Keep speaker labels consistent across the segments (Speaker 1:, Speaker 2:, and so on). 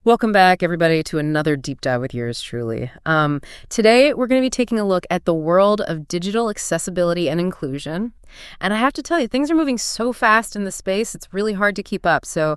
Speaker 1: Welcome back, everybody, to another deep dive with yours truly. Today, we're going to be taking a look at the world of digital accessibility and inclusion. And I have to tell you, things are moving so fast in this space, it's really hard to keep up. So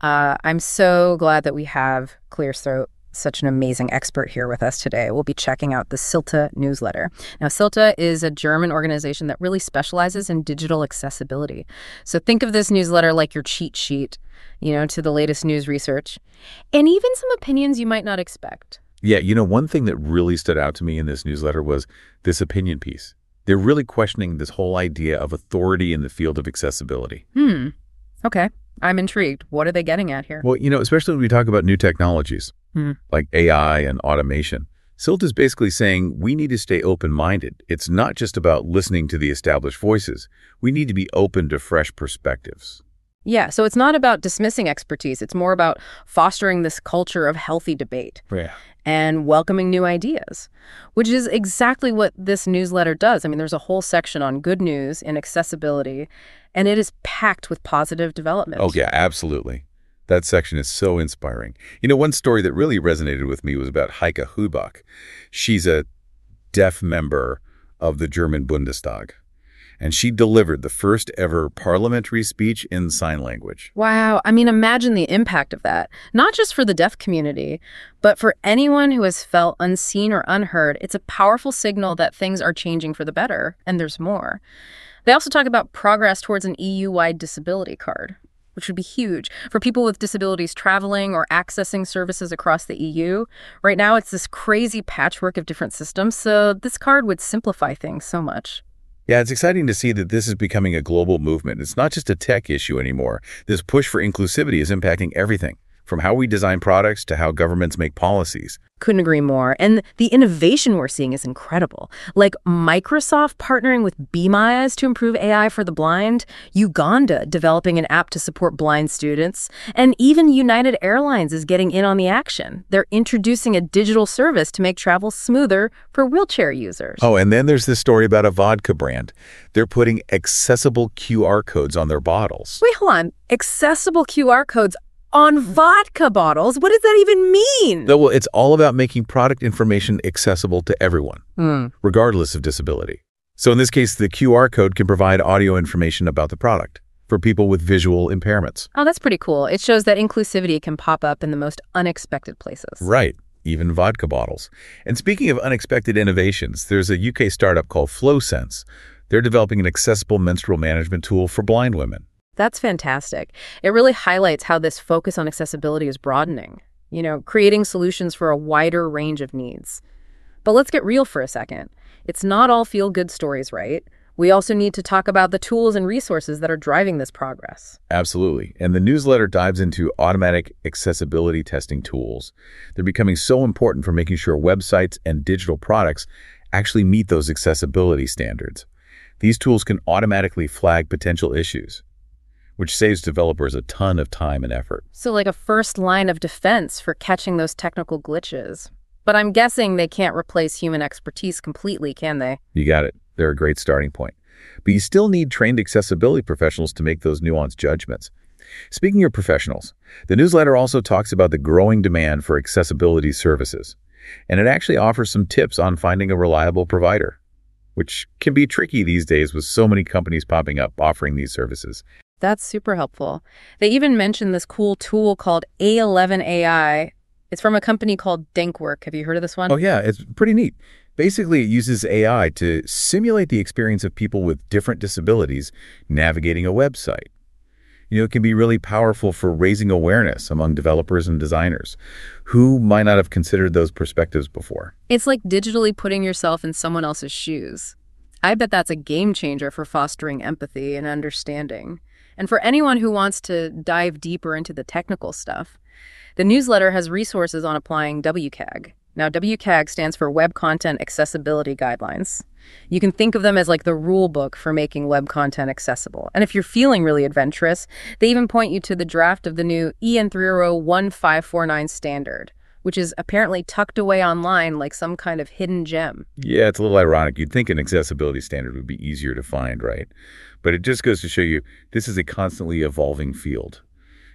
Speaker 1: I'm so glad that we have ClearThroat, such an amazing expert here with us today. We'll be checking out the CILTA newsletter. Now, CILTA is a German organization that really specializes in digital accessibility. So think of this newsletter like your cheat sheet, to the latest news research, and even some opinions you might not expect.
Speaker 2: Yeah, one thing that really stood out to me in this newsletter was this opinion piece. They're really questioning this whole idea of authority in the field of accessibility.
Speaker 1: Okay. I'm intrigued. What are they getting at here?
Speaker 2: Well, especially when we talk about new technologies like AI and automation. CILTA is basically saying we need to stay open-minded. It's not just about listening to the established voices. We need to be open to fresh perspectives.
Speaker 1: Yeah, so it's not about dismissing expertise. It's more about fostering this culture of healthy debate and welcoming new ideas, which is exactly what this newsletter does. I mean, there's a whole section on good news and accessibility, and it is packed with positive development.
Speaker 2: Oh, yeah, absolutely. That section is so inspiring. One story that really resonated with me was about Heike Hubach. She's a deaf member of the German Bundestag, and she delivered the first ever parliamentary speech in sign language.
Speaker 1: Wow. I mean, imagine the impact of that, not just for the deaf community, but for anyone who has felt unseen or unheard. It's a powerful signal that things are changing for the better, and there's more. They also talk about progress towards an EU-wide disability card, which would be huge for people with disabilities traveling or accessing services across the EU. Right now, it's this crazy patchwork of different systems, so this card would simplify things so much.
Speaker 2: Yeah, it's exciting to see that this is becoming a global movement. It's not just a tech issue anymore. This push for inclusivity is impacting everything, from how we design products to how governments make policies.
Speaker 1: Couldn't agree more. And the innovation we're seeing is incredible. Like Microsoft partnering with Be My Eyes to improve AI for the blind, Uganda developing an app to support blind students, and even United Airlines is getting in on the action. They're introducing a digital service to make travel smoother for wheelchair users.
Speaker 2: Oh, and then there's this story about a vodka brand. They're putting accessible QR codes on their bottles.
Speaker 1: Wait, hold on. Accessible QR codes on vodka bottles? What does that even mean?
Speaker 2: Well, it's all about making product information accessible to everyone, regardless of disability. So in this case, the QR code can provide audio information about the product for people with visual impairments.
Speaker 1: Oh, that's pretty cool. It shows that inclusivity can pop up in the most unexpected places.
Speaker 2: Right, even vodka bottles. And speaking of unexpected innovations, there's a UK startup called FlowSense. They're developing an accessible menstrual management tool for blind women.
Speaker 1: That's fantastic. It really highlights how this focus on accessibility is broadening, creating solutions for a wider range of needs. But let's get real for a second. It's not all feel-good stories, right? We also need to talk about the tools and resources that are driving this progress.
Speaker 2: Absolutely. And the newsletter dives into automatic accessibility testing tools. They're becoming so important for making sure websites and digital products actually meet those accessibility standards. These tools can automatically flag potential issues, which saves developers a ton of time and effort.
Speaker 1: So like a first line of defense for catching those technical glitches. But I'm guessing they can't replace human expertise completely, can they?
Speaker 2: You got it. They're a great starting point. But you still need trained accessibility professionals to make those nuanced judgments. Speaking of professionals, the newsletter also talks about the growing demand for accessibility services. And it actually offers some tips on finding a reliable provider, which can be tricky these days with so many companies popping up offering these services.
Speaker 1: That's super helpful. They even mentioned this cool tool called A11 AI. It's from a company called Denkwork. Have you heard of this one?
Speaker 2: Oh, yeah, it's pretty neat. Basically, it uses AI to simulate the experience of people with different disabilities navigating a website. It can be really powerful for raising awareness among developers and designers who might not have considered those perspectives before.
Speaker 1: It's like digitally putting yourself in someone else's shoes. I bet that's a game changer for fostering empathy and understanding. And for anyone who wants to dive deeper into the technical stuff, the newsletter has resources on applying WCAG. Now, WCAG stands for Web Content Accessibility Guidelines. You can think of them as like the rule book for making web content accessible. And if you're feeling really adventurous, they even point you to the draft of the new EN 3001549 standard, which is apparently tucked away online like some kind of hidden gem.
Speaker 2: Yeah, it's a little ironic. You'd think an accessibility standard would be easier to find, right? But it just goes to show you this is a constantly evolving field.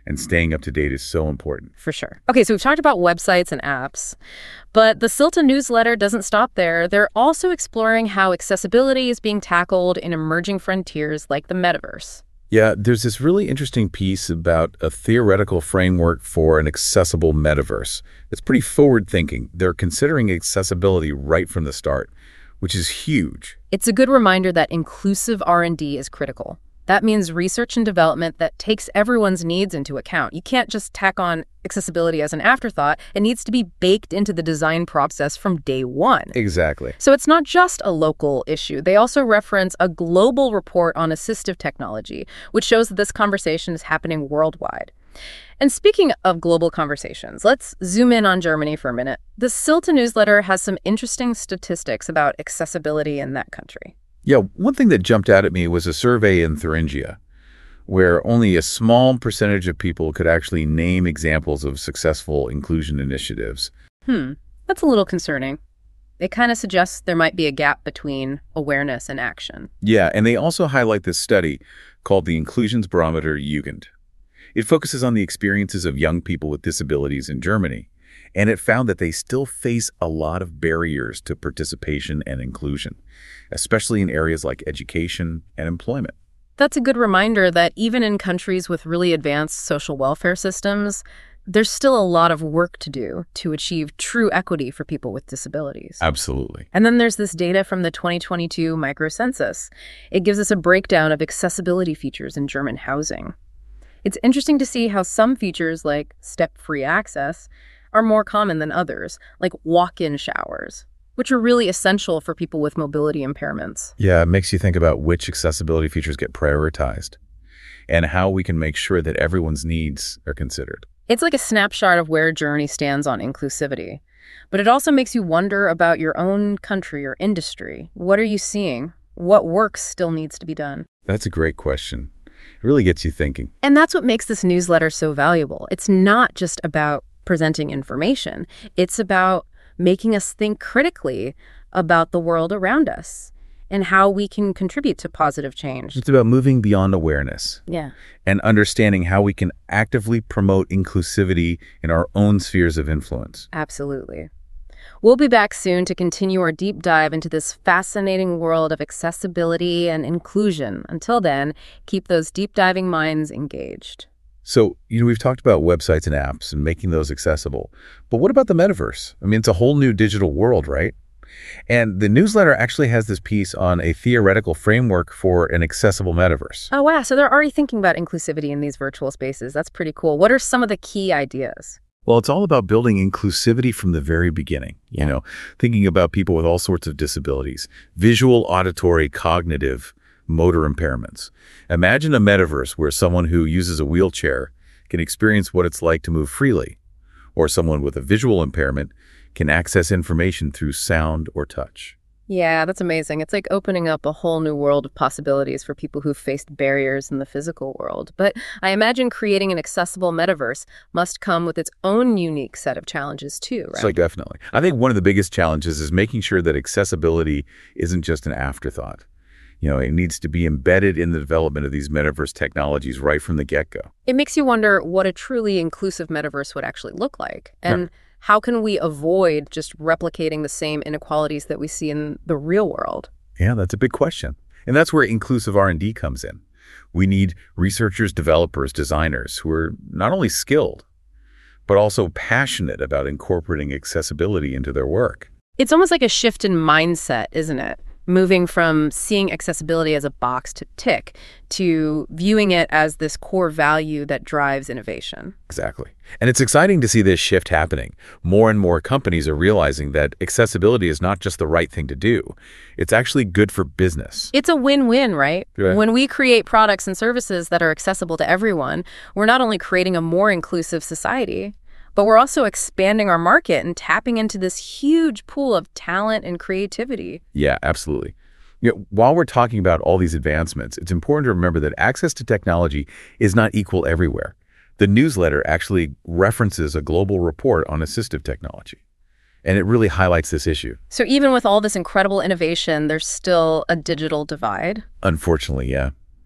Speaker 2: and staying up to date is so important.
Speaker 1: For sure. Okay, so we've talked about websites and apps, but the CILTA newsletter doesn't stop there. They're also exploring how accessibility is being tackled in emerging frontiers like the metaverse.
Speaker 2: Yeah, there's this really interesting piece about a theoretical framework for an accessible metaverse. It's pretty forward-thinking. They're considering accessibility right from the start, which is huge.
Speaker 1: It's a good reminder that inclusive R&D is critical. That means research and development that takes everyone's needs into account. You can't just tack on accessibility as an afterthought. It needs to be baked into the design process from day one.
Speaker 2: Exactly.
Speaker 1: So it's not just a local issue. They also reference a global report on assistive technology, which shows that this conversation is happening worldwide. And speaking of global conversations, let's zoom in on Germany for a minute. The CILTA newsletter has some interesting statistics about accessibility in that country.
Speaker 2: Yeah, one thing that jumped out at me was a survey in Thuringia, where only a small percentage of people could actually name examples of successful inclusion initiatives.
Speaker 1: That's a little concerning. It kind of suggests there might be a gap between awareness and action.
Speaker 2: Yeah, and they also highlight this study called the Inclusionsbarometer Jugend. It focuses on the experiences of young people with disabilities in Germany, and it found that they still face a lot of barriers to participation and inclusion, especially in areas like education and employment.
Speaker 1: That's a good reminder that even in countries with really advanced social welfare systems, there's still a lot of work to do to achieve true equity for people with disabilities.
Speaker 2: Absolutely.
Speaker 1: And then there's this data from the 2022 microcensus. It gives us a breakdown of accessibility features in German housing. It's interesting to see how some features like step-free access are more common than others, like walk-in showers, which are really essential for people with mobility impairments.
Speaker 2: Yeah, it makes you think about which accessibility features get prioritized and how we can make sure that everyone's needs are considered.
Speaker 1: It's like a snapshot of where Germany stands on inclusivity. But it also makes you wonder about your own country or industry. What are you seeing? What work still needs to be done?
Speaker 2: That's a great question. It really gets you thinking.
Speaker 1: And that's what makes this newsletter so valuable. It's not just about presenting information. It's about making us think critically about the world around us and how we can contribute to positive change.
Speaker 2: It's about moving beyond awareness.
Speaker 1: Yeah.
Speaker 2: And understanding how we can actively promote inclusivity in our own spheres of influence.
Speaker 1: Absolutely. We'll be back soon to continue our deep dive into this fascinating world of accessibility and inclusion. Until then, keep those deep diving minds engaged.
Speaker 2: So, we've talked about websites and apps and making those accessible. But what about the metaverse? I mean, it's a whole new digital world, right? And the newsletter actually has this piece on a theoretical framework for an accessible metaverse.
Speaker 1: Oh, wow. So they're already thinking about inclusivity in these virtual spaces. That's pretty cool. What are some of the key ideas?
Speaker 2: Well, it's all about building inclusivity from the very beginning, thinking about people with all sorts of disabilities, visual, auditory, cognitive, motor impairments. Imagine a metaverse where someone who uses a wheelchair can experience what it's like to move freely, or someone with a visual impairment can access information through sound or touch.
Speaker 1: Yeah, that's amazing. It's like opening up a whole new world of possibilities for people who've faced barriers in the physical world. But I imagine creating an accessible metaverse must come with its own unique set of challenges too, right?
Speaker 2: So definitely. I think one of the biggest challenges is making sure that accessibility isn't just an afterthought. It needs to be embedded in the development of these metaverse technologies right from the get-go.
Speaker 1: It makes you wonder what a truly inclusive metaverse would actually look like. And how can we avoid just replicating the same inequalities that we see in the real world?
Speaker 2: Yeah, that's a big question. And that's where inclusive R&D comes in. We need researchers, developers, designers who are not only skilled, but also passionate about incorporating accessibility into their work.
Speaker 1: It's almost like a shift in mindset, isn't it? Moving from seeing accessibility as a box to tick to viewing it as this core value that drives innovation.
Speaker 2: Exactly. And it's exciting to see this shift happening. More and more companies are realizing that accessibility is not just the right thing to do. It's actually good for business.
Speaker 1: It's a win-win, right?
Speaker 2: Right.
Speaker 1: When we create products and services that are accessible to everyone, we're not only creating a more inclusive society, but we're also expanding our market and tapping into this huge pool of talent and creativity.
Speaker 2: Yeah, absolutely. While we're talking about all these advancements, it's important to remember that access to technology is not equal everywhere. The newsletter actually references a global report on assistive technology, and it really highlights this issue.
Speaker 1: So even with all this incredible innovation, there's still a digital divide?
Speaker 2: Unfortunately, yeah.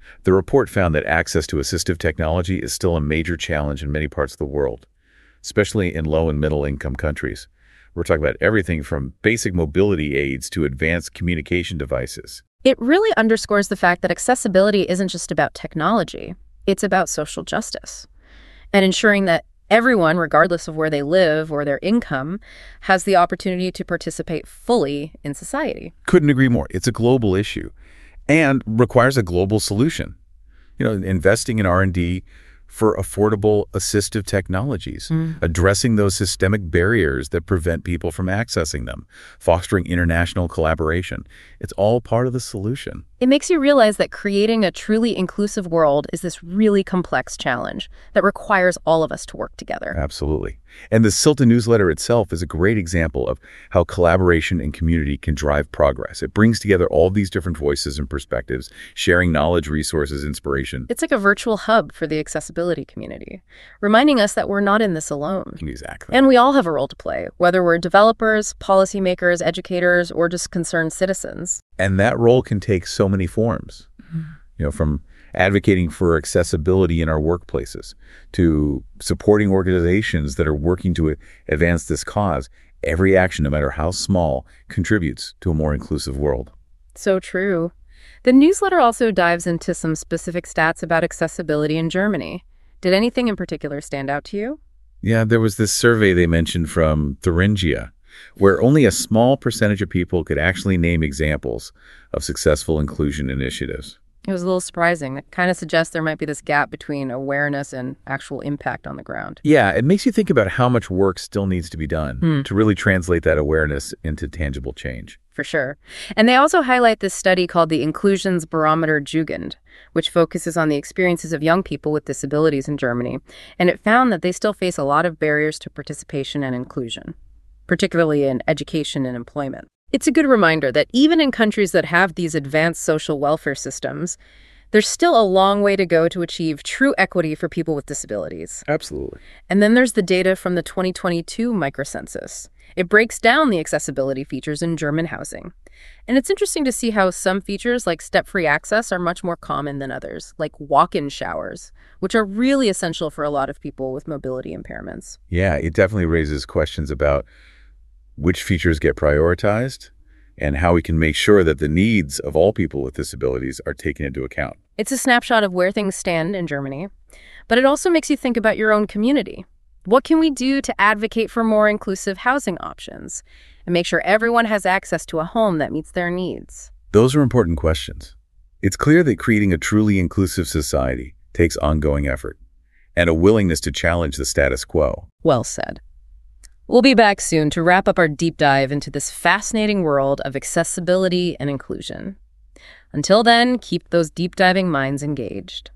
Speaker 2: The report found that access to assistive technology is still a major challenge in many parts of the world, especially in low and middle income countries. We're talking about everything from basic mobility aids to advanced communication devices.
Speaker 1: It really underscores the fact that accessibility isn't just about technology. It's about social justice and ensuring that everyone, regardless of where they live or their income, has the opportunity to participate fully in society.
Speaker 2: Couldn't agree more. It's a global issue and requires a global solution. Investing in R&D for affordable assistive technologies, addressing those systemic barriers that prevent people from accessing them, fostering international collaboration. It's all part of the solution.
Speaker 1: It makes you realize that creating a truly inclusive world is this really complex challenge that requires all of us to work together.
Speaker 2: Absolutely. And the CILTA newsletter itself is a great example of how collaboration and community can drive progress. It brings together all these different voices and perspectives, sharing knowledge, resources, inspiration.
Speaker 1: It's like a virtual hub for the accessibility community, reminding us that we're not in this alone.
Speaker 2: Exactly.
Speaker 1: And we all have a role to play, whether we're developers, policymakers, educators, or just concerned citizens.
Speaker 2: And that role can take so many forms, from advocating for accessibility in our workplaces to supporting organizations that are working to advance this cause. Every action, no matter how small, contributes to a more inclusive world.
Speaker 1: So true. The newsletter also dives into some specific stats about accessibility in Germany. Did anything in particular stand out to you?
Speaker 2: Yeah, there was this survey they mentioned from Thuringia, where only a small percentage of people could actually name examples of successful inclusion initiatives.
Speaker 1: It was a little surprising. It kind of suggests there might be this gap between awareness and actual impact on the ground.
Speaker 2: Yeah, it makes you think about how much work still needs to be done to really translate that awareness into tangible change.
Speaker 1: For sure. And they also highlight this study called the Inklusionsbarometer Jugend, which focuses on the experiences of young people with disabilities in Germany. And it found that they still face a lot of barriers to participation and inclusion, particularly in education and employment. It's a good reminder that even in countries that have these advanced social welfare systems, there's still a long way to go to achieve true equity for people with disabilities.
Speaker 2: Absolutely.
Speaker 1: And then there's the data from the 2022 microcensus. It breaks down the accessibility features in German housing. And it's interesting to see how some features like step-free access are much more common than others, like walk-in showers, which are really essential for a lot of people with mobility impairments.
Speaker 2: Yeah, it definitely raises questions about which features get prioritized and how we can make sure that the needs of all people with disabilities are taken into account.
Speaker 1: It's a snapshot of where things stand in Germany, but it also makes you think about your own community. What can we do to advocate for more inclusive housing options and make sure everyone has access to a home that meets their needs?
Speaker 2: Those are important questions. It's clear that creating a truly inclusive society takes ongoing effort and a willingness to challenge the status quo.
Speaker 1: Well said. We'll be back soon to wrap up our deep dive into this fascinating world of accessibility and inclusion. Until then, keep those deep diving minds engaged.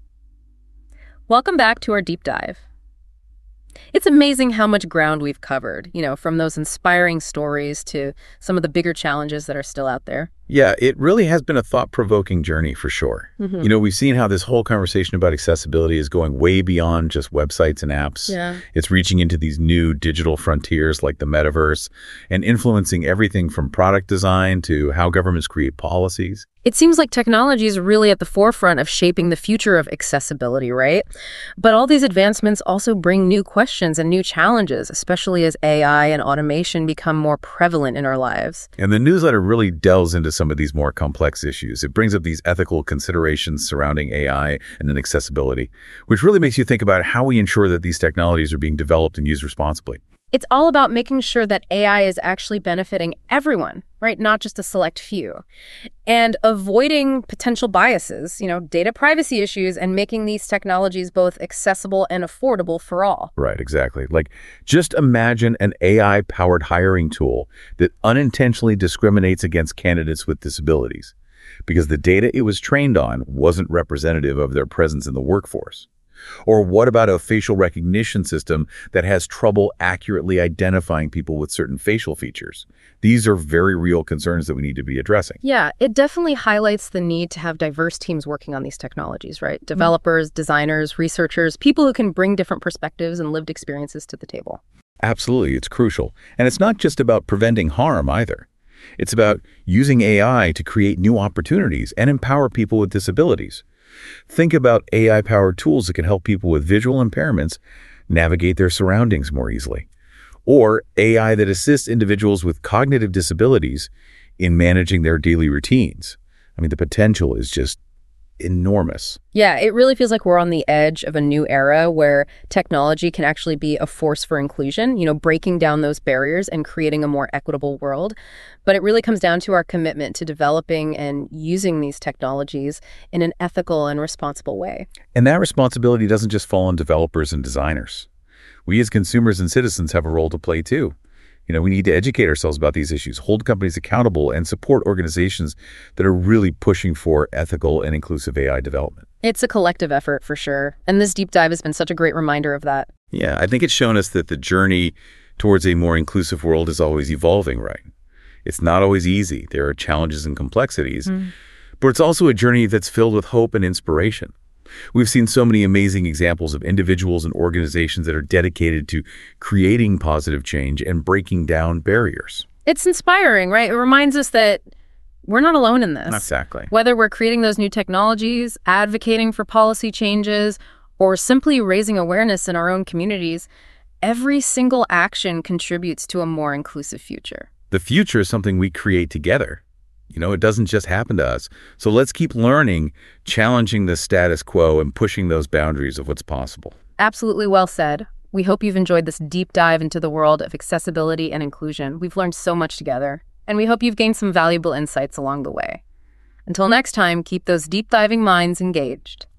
Speaker 1: Welcome back to our deep dive. It's amazing how much ground we've covered, from those inspiring stories to some of the bigger challenges that are still out there.
Speaker 2: Yeah, it really has been a thought-provoking journey for sure. We've seen how this whole conversation about accessibility is going way beyond just websites and apps.
Speaker 1: Yeah.
Speaker 2: It's reaching into these new digital frontiers like the metaverse and influencing everything from product design to how governments create policies.
Speaker 1: It seems like technology is really at the forefront of shaping the future of accessibility, right? But all these advancements also bring new questions and new challenges, especially as AI and automation become more prevalent in our lives.
Speaker 2: And the newsletter really delves into some of these more complex issues. It brings up these ethical considerations surrounding AI and then accessibility, which really makes you think about how we ensure that these technologies are being developed and used responsibly.
Speaker 1: It's all about making sure that AI is actually benefiting everyone, right? Not just a select few. And avoiding potential biases, data privacy issues, and making these technologies both accessible and affordable for all.
Speaker 2: Right, exactly. Like, just imagine an AI-powered hiring tool that unintentionally discriminates against candidates with disabilities because the data it was trained on wasn't representative of their presence in the workforce. Or what about a facial recognition system that has trouble accurately identifying people with certain facial features? These are very real concerns that we need to be addressing.
Speaker 1: Yeah, it definitely highlights the need to have diverse teams working on these technologies, right? Developers, designers, researchers, people who can bring different perspectives and lived experiences to the table.
Speaker 2: Absolutely, it's crucial. And it's not just about preventing harm either. It's about using AI to create new opportunities and empower people with disabilities. Think about AI-powered tools that can help people with visual impairments navigate their surroundings more easily. Or AI that assists individuals with cognitive disabilities in managing their daily routines. I mean, the potential is just enormous.
Speaker 1: Yeah, it really feels like we're on the edge of a new era where technology can actually be a force for inclusion, breaking down those barriers and creating a more equitable world. But it really comes down to our commitment to developing and using these technologies in an ethical and responsible way.
Speaker 2: And that responsibility doesn't just fall on developers and designers. We as consumers and citizens have a role to play too. We need to educate ourselves about these issues, hold companies accountable, and support organizations that are really pushing for ethical and inclusive AI development.
Speaker 1: It's a collective effort for sure. And this deep dive has been such a great reminder of that.
Speaker 2: Yeah, I think it's shown us that the journey towards a more inclusive world is always evolving, right? It's not always easy. There are challenges and complexities, but it's also a journey that's filled with hope and inspiration. We've seen so many amazing examples of individuals and organizations that are dedicated to creating positive change and breaking down barriers.
Speaker 1: It's inspiring, right? It reminds us that we're not alone in this.
Speaker 2: Exactly.
Speaker 1: Whether we're creating those new technologies, advocating for policy changes, or simply raising awareness in our own communities, every single action contributes to a more inclusive future.
Speaker 2: The future is something we create together. It doesn't just happen to us. So let's keep learning, challenging the status quo, and pushing those boundaries of what's possible.
Speaker 1: Absolutely well said. We hope you've enjoyed this deep dive into the world of accessibility and inclusion. We've learned so much together, and we hope you've gained some valuable insights along the way. Until next time, keep those deep diving minds engaged.